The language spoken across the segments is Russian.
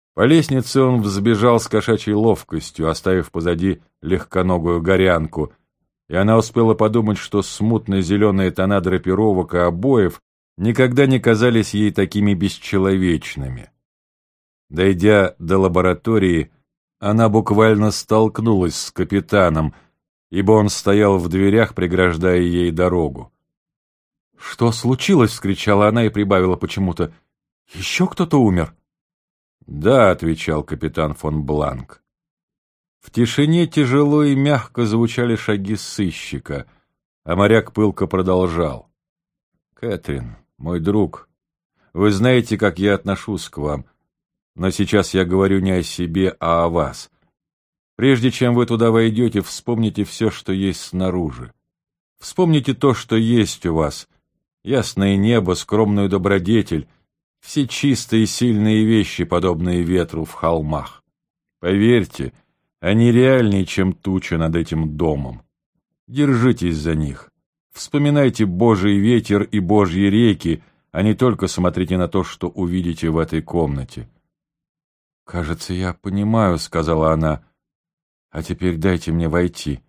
По лестнице он взбежал с кошачьей ловкостью, оставив позади легконогую горянку, и она успела подумать, что смутно зеленые тона драпировок и обоев никогда не казались ей такими бесчеловечными. Дойдя до лаборатории, она буквально столкнулась с капитаном, ибо он стоял в дверях, преграждая ей дорогу. «Что случилось?» — вскричала она и прибавила почему-то. «Еще кто-то умер?» «Да», — отвечал капитан фон Бланк. В тишине тяжело и мягко звучали шаги сыщика, а моряк пылко продолжал. «Кэтрин, мой друг, вы знаете, как я отношусь к вам, но сейчас я говорю не о себе, а о вас. Прежде чем вы туда войдете, вспомните все, что есть снаружи. Вспомните то, что есть у вас. Ясное небо, скромную добродетель, все чистые и сильные вещи, подобные ветру в холмах. Поверьте, они реальнее, чем туча над этим домом. Держитесь за них. Вспоминайте Божий ветер и Божьи реки, а не только смотрите на то, что увидите в этой комнате». «Кажется, я понимаю», — сказала она. «А теперь дайте мне войти».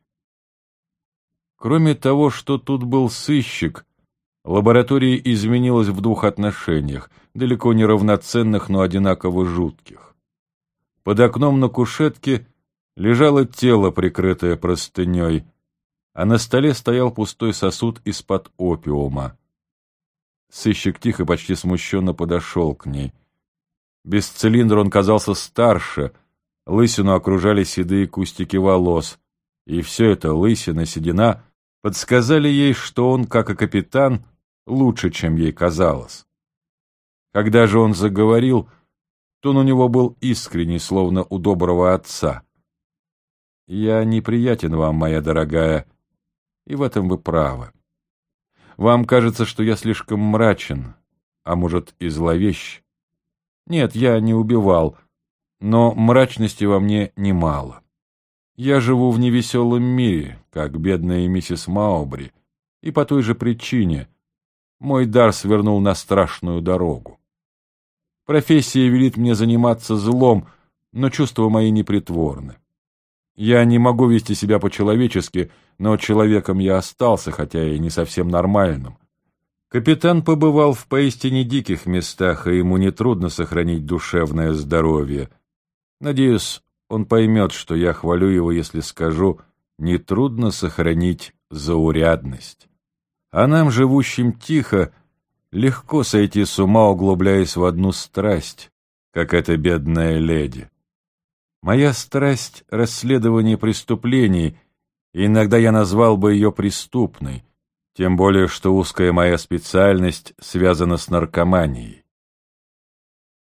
Кроме того, что тут был сыщик, лаборатория изменилась в двух отношениях, далеко не равноценных, но одинаково жутких. Под окном на кушетке лежало тело, прикрытое простыней, а на столе стоял пустой сосуд из-под опиума. Сыщик тихо, почти смущенно подошел к ней. Без цилиндра он казался старше, лысину окружали седые кустики волос, и все это, лысина, седина, подсказали ей, что он, как и капитан, лучше, чем ей казалось. Когда же он заговорил, тон у него был искренний, словно у доброго отца. «Я неприятен вам, моя дорогая, и в этом вы правы. Вам кажется, что я слишком мрачен, а может и зловещ. Нет, я не убивал, но мрачности во мне немало. Я живу в невеселом мире, как бедная миссис Маубри, и по той же причине мой дар свернул на страшную дорогу. Профессия велит мне заниматься злом, но чувства мои непритворны. Я не могу вести себя по-человечески, но человеком я остался, хотя и не совсем нормальным. Капитан побывал в поистине диких местах, и ему нетрудно сохранить душевное здоровье. Надеюсь, он поймет, что я хвалю его, если скажу, нетрудно сохранить заурядность. А нам, живущим тихо, легко сойти с ума, углубляясь в одну страсть, как эта бедная леди. Моя страсть — расследование преступлений, и иногда я назвал бы ее преступной, тем более что узкая моя специальность связана с наркоманией.